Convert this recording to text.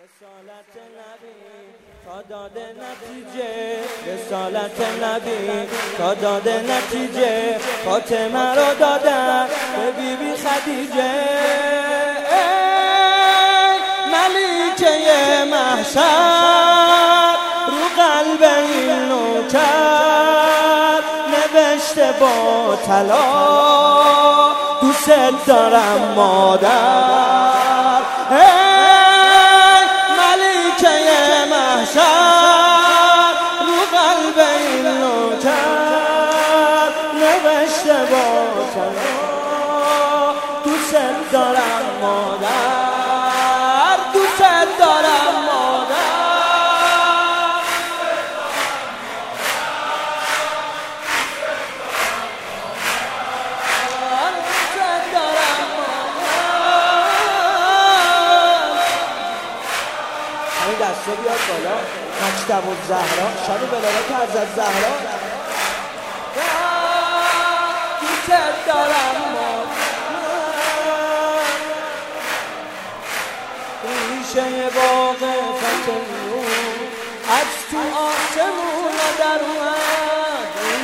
رسالت نبی تا داده نتیجه، رسالت نبی تا داده نتیجه، فاطمه رو دادن به بیبی خدیجه. ملیکه محشر رو قلب این نوکر نوشته با طلا دوست دارم مادر. ملیکه محشر رو قلب این نوکر نوشته با طلا دوست دارم مادر، دوست دارم مادر. همین دسته بیاد بالا. مجتبی الزهرا شب ولادت حضرت زهرا. دوست دارم ریشه باغ فتنون از تو آسمون